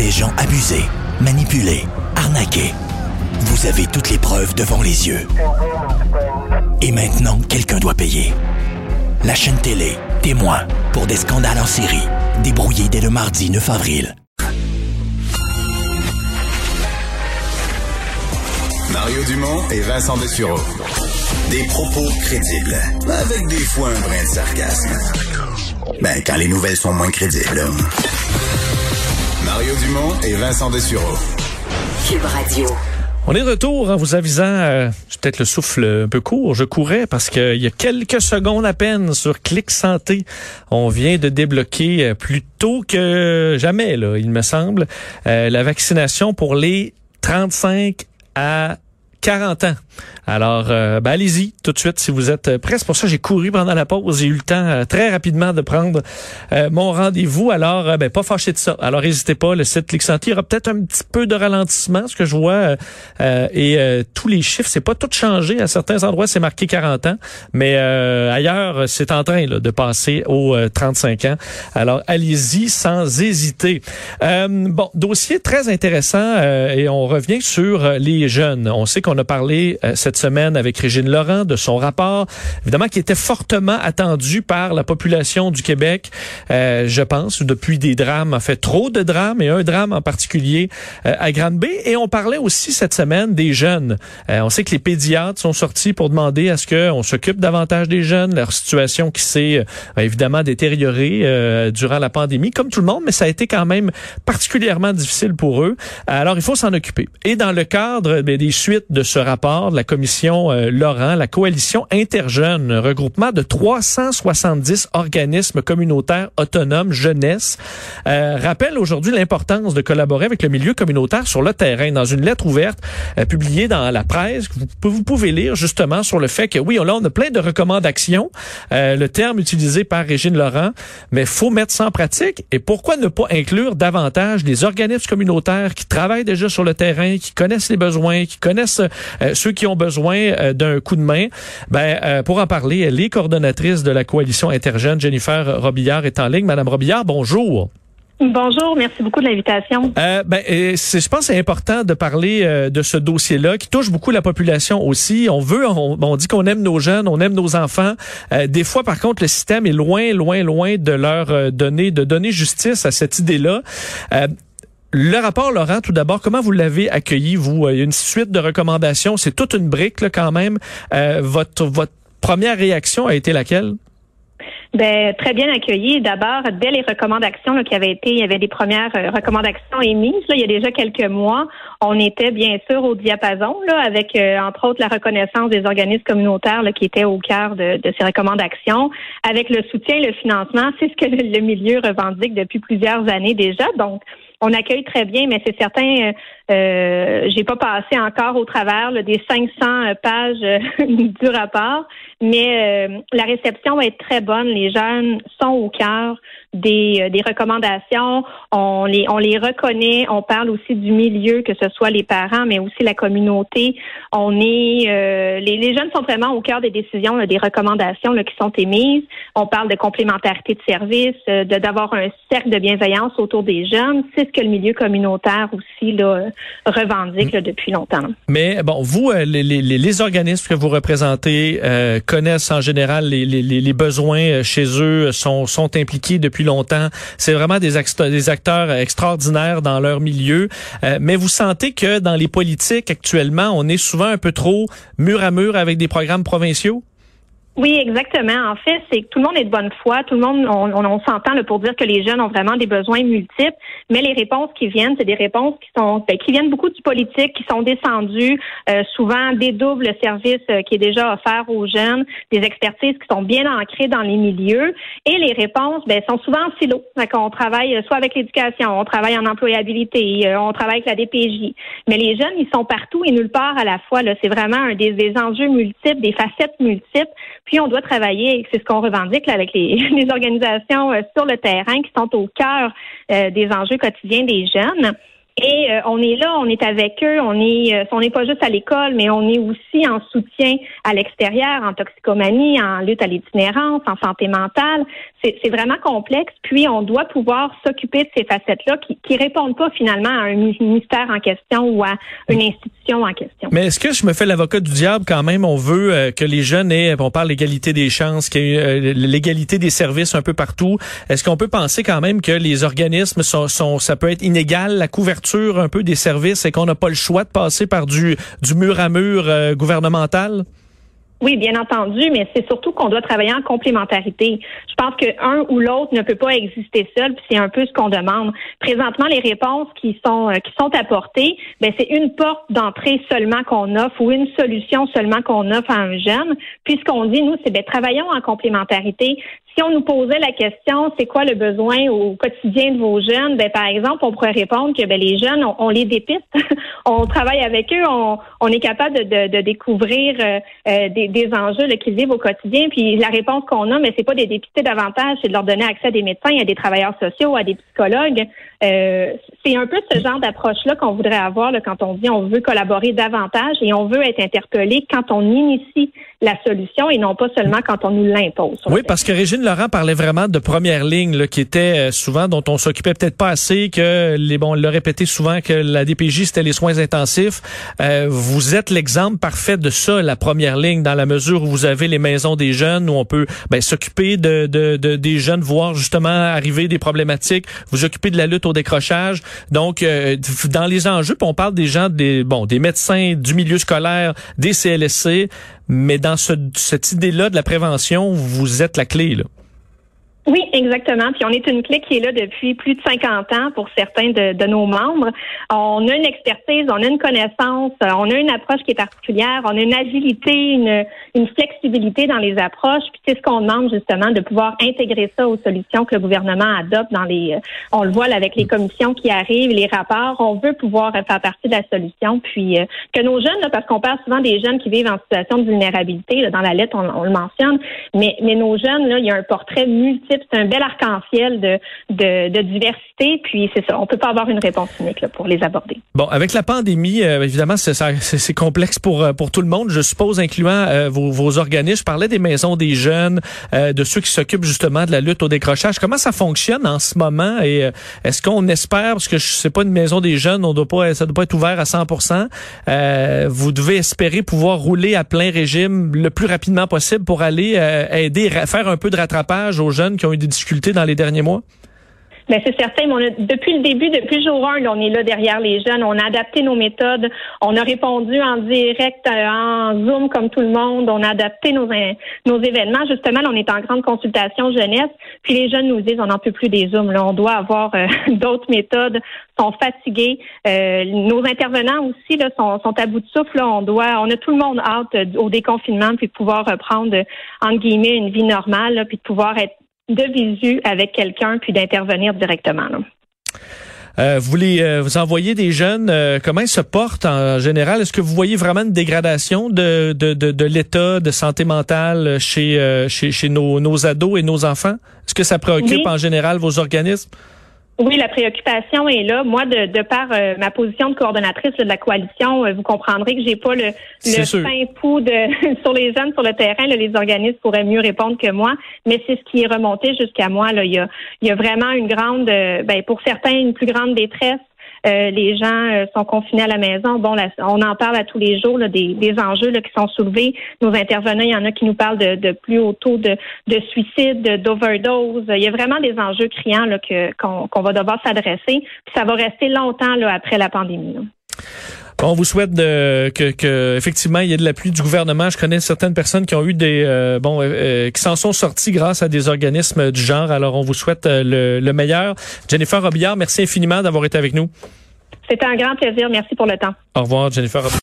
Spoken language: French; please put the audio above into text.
des gens abusés, manipulés, arnaqués. Vous avez toutes les preuves devant les yeux. Et maintenant, quelqu'un doit payer. La chaîne télé, témoin, pour des scandales en série, débrouillés dès le mardi 9 avril. Mario Dumont et Vincent Dessureau. Des propos crédibles, avec des fois un brin de sarcasme. Ben, quand les nouvelles sont moins crédibles. Mario Dumont et Vincent Dessureau. Cube Radio. On est de retour en vous avisant, j'ai peut-être le souffle un peu court, je courais parce qu'il y a quelques secondes à peine sur Clic Santé, on vient de débloquer plus tôt que jamais, là, il me semble, la vaccination pour les 35 à 40 ans. Alors, allez-y tout de suite si vous êtes prêts. C'est pour ça que j'ai couru pendant la pause. J'ai eu le temps très rapidement de prendre mon rendez-vous. Alors, pas fâché de ça. Alors, n'hésitez pas, le site Clic Santé, il y aura peut-être un petit peu de ralentissement, ce que je vois. Tous les chiffres, c'est pas tout changé. À certains endroits, c'est marqué 40 ans. Mais ailleurs, c'est en train là, de passer aux 35 ans. Alors, allez-y sans hésiter. Dossier très intéressant et on revient sur les jeunes. On sait qu'on a parlé cette semaine avec Régine Laurent de son rapport, évidemment qui était fortement attendu par la population du Québec, je pense, depuis des drames, en fait trop de drames, et un drame en particulier à Grande-Bay. Et on parlait aussi cette semaine des jeunes. On sait que les pédiatres sont sortis pour demander à ce qu'on s'occupe davantage des jeunes, leur situation qui s'est évidemment détériorée durant la pandémie, comme tout le monde, mais ça a été quand même particulièrement difficile pour eux. Alors, il faut s'en occuper. Et dans le cadre des suites de ce rapport de la commission Laurent, la coalition Interjeunes, regroupement de 370 organismes communautaires autonomes jeunesse, rappelle aujourd'hui l'importance de collaborer avec le milieu communautaire sur le terrain. Dans une lettre ouverte publiée dans la presse, vous pouvez lire justement sur le fait que oui, on a plein de recommandations, le terme utilisé par Régine Laurent, mais faut mettre ça en pratique. Et pourquoi ne pas inclure davantage les organismes communautaires qui travaillent déjà sur le terrain, qui connaissent les besoins, qui connaissent ceux qui ont besoin d'un coup de main. Pour en parler, elle est coordonnatrice de la coalition Interjeunes. Jennifer Robillard est en ligne. Madame Robillard, bonjour. Bonjour, merci beaucoup de l'invitation. Je pense que c'est important de parler de ce dossier-là qui touche beaucoup la population aussi. On dit qu'on aime nos jeunes, on aime nos enfants. Des fois, par contre, le système est loin de leur donner justice à cette idée-là. Le rapport Laurent, tout d'abord, comment vous l'avez accueilli, vous? Il y a une suite de recommandations, c'est toute une brique là, quand même. Votre première réaction a été laquelle? Très bien accueilli. D'abord, dès les recommandations il y avait des premières recommandations émises. Là, il y a déjà quelques mois, on était bien sûr au diapason là, avec entre autres la reconnaissance des organismes communautaires là, qui étaient au cœur de ces recommandations, avec le soutien, le financement. C'est ce que le milieu revendique depuis plusieurs années déjà. Donc, on accueille très bien, mais c'est certain, j'ai pas passé encore au travers là, des 500 pages du rapport, mais la réception va être très bonne. Les jeunes sont au cœur des recommandations. On les reconnaît. On parle aussi du milieu, que ce soit les parents, mais aussi la communauté. Les jeunes sont vraiment au cœur des décisions, là, des recommandations là, qui sont émises. On parle de complémentarité de services, d'avoir un cercle de bienveillance autour des jeunes. C'est ce que le milieu communautaire aussi là, revendique là, depuis longtemps. Mais bon, vous, les organismes que vous représentez connaissent en général les besoins chez eux, sont impliqués depuis longtemps. C'est vraiment des acteurs extraordinaires dans leur milieu. Mais vous sentez que dans les politiques actuellement, on est souvent un peu trop mur à mur avec des programmes provinciaux? Oui, exactement. En fait, c'est que tout le monde est de bonne foi. Tout le monde, on s'entend là, pour dire que les jeunes ont vraiment des besoins multiples. Mais les réponses qui viennent, c'est des réponses qui viennent beaucoup du politique, qui sont descendues, souvent dédoublent le service qui est déjà offert aux jeunes, des expertises qui sont bien ancrées dans les milieux. Et les réponses, sont souvent en silo. On travaille soit avec l'éducation, on travaille en employabilité, on travaille avec la DPJ. Mais les jeunes, ils sont partout et nulle part à la fois. Là, c'est vraiment un des enjeux multiples, des facettes multiples. Puis on doit travailler, c'est ce qu'on revendique là, avec les organisations sur le terrain qui sont au cœur des enjeux quotidiens des jeunes. Et on est là, on est avec eux, on n'est pas juste à l'école, mais on est aussi en soutien à l'extérieur, en toxicomanie, en lutte à l'itinérance, en santé mentale. C'est vraiment complexe. Puis on doit pouvoir s'occuper de ces facettes-là qui répondent pas finalement à un ministère en question ou à une institution en question. Mais est-ce que je me fais l'avocat du diable quand même? On veut que les jeunes aient, on parle d'égalité des chances, qu'il y ait l'égalité des services un peu partout. Est-ce qu'on peut penser quand même que les organismes ça peut être inégal, la couverture un peu des services et qu'on n'a pas le choix de passer par du mur à mur gouvernemental? Oui, bien entendu, mais c'est surtout qu'on doit travailler en complémentarité. Je pense que un ou l'autre ne peut pas exister seul, puis c'est un peu ce qu'on demande. Présentement, les réponses qui sont apportées, c'est une porte d'entrée seulement qu'on offre ou une solution seulement qu'on offre à un jeune. Puis ce qu'on dit, nous, c'est travaillons en complémentarité. Si on nous posait la question, c'est quoi le besoin au quotidien de vos jeunes, par exemple, on pourrait répondre que les jeunes, on les dépiste, on travaille avec eux, on est capable de découvrir des enjeux qu'ils vivent au quotidien. Puis la réponse qu'on a, mais c'est pas de les dépister davantage, c'est de leur donner accès à des médecins, à des travailleurs sociaux, à des psychologues. C'est un peu ce genre d'approche-là qu'on voudrait avoir là, quand on dit on veut collaborer davantage et on veut être interpellé quand on initie la solution et non pas seulement quand on nous l'impose. Oui, parce que Régine Laurent parlait vraiment de première ligne là, qui était souvent dont on s'occupait peut-être pas assez, on l'a répété souvent que la DPJ c'était les soins intensifs. Vous êtes l'exemple parfait de ça, la première ligne, dans la mesure où vous avez les maisons des jeunes où on peut s'occuper des jeunes, voir justement arriver des problématiques, vous occuper de la lutte au décrochage. Donc dans les enjeux, on parle des gens des médecins du milieu scolaire, des CLSC, mais dans cette idée-là de la prévention, vous êtes la clé là. Oui, exactement. Puis on est une clique qui est là depuis plus de 50 ans pour certains de nos membres. On a une expertise, on a une connaissance, on a une approche qui est particulière, on a une agilité, une flexibilité dans les approches. Puis c'est ce qu'on demande justement, de pouvoir intégrer ça aux solutions que le gouvernement adopte on le voit là, avec les commissions qui arrivent, les rapports. On veut pouvoir faire partie de la solution. Puis que nos jeunes, là, parce qu'on parle souvent des jeunes qui vivent en situation de vulnérabilité, là, dans la lettre on le mentionne, mais nos jeunes, là, il y a un portrait multiple. C'est un bel arc-en-ciel de diversité, puis c'est ça. On peut pas avoir une réponse unique là, pour les aborder. Bon, avec la pandémie, évidemment, c'est complexe pour tout le monde, je suppose, incluant vos organismes. Je parlais des maisons des jeunes, de ceux qui s'occupent justement de la lutte au décrochage. Comment ça fonctionne en ce moment et est-ce qu'on espère, parce que c'est pas une maison des jeunes, ça doit pas être ouvert à 100%. Vous devez espérer pouvoir rouler à plein régime le plus rapidement possible pour aller aider, faire un peu de rattrapage aux jeunes qui ont eu des difficultés dans les derniers mois? Ben c'est certain, mais depuis le début, depuis jour 1, là, on est là derrière les jeunes. On a adapté nos méthodes. On a répondu en direct, en Zoom comme tout le monde. On a adapté nos événements. Justement, là, on est en grande consultation jeunesse. Puis les jeunes nous disent, on n'en peut plus des Zooms. Là, on doit avoir d'autres méthodes. Sont fatigués. Nos intervenants aussi là sont à bout de souffle. Là, on a tout le monde hâte au déconfinement puis de pouvoir reprendre entre guillemets une vie normale, là, puis de pouvoir être de visu avec quelqu'un puis d'intervenir directement. Là. Vous envoyez des jeunes, comment ils se portent en général? Est-ce que vous voyez vraiment une dégradation de l'état de santé mentale chez nos ados et nos enfants? Est-ce que ça préoccupe en général vos organismes? Oui, la préoccupation est là. Moi, de par ma position de coordonnatrice de la coalition, vous comprendrez que j'ai pas le fin pouls sur les jeunes sur le terrain. Là, les organismes pourraient mieux répondre que moi, mais c'est ce qui est remonté jusqu'à moi. Là, il y a vraiment une grande, pour certains, une plus grande détresse. Les gens sont confinés à la maison. Bon, là, on en parle à tous les jours là, des enjeux là, qui sont soulevés. Nos intervenants, il y en a qui nous parlent de plus haut taux de suicide, d'overdose. Il y a vraiment des enjeux criants là, qu'on va devoir s'adresser. Puis ça va rester longtemps là, après la pandémie. Là. On vous souhaite que effectivement il y ait de l'appui du gouvernement. Je connais certaines personnes qui ont eu qui s'en sont sorties grâce à des organismes du genre. Alors on vous souhaite le meilleur. Jennifer Robillard, merci infiniment d'avoir été avec nous. C'était un grand plaisir. Merci pour le temps. Au revoir, Jennifer Robillard.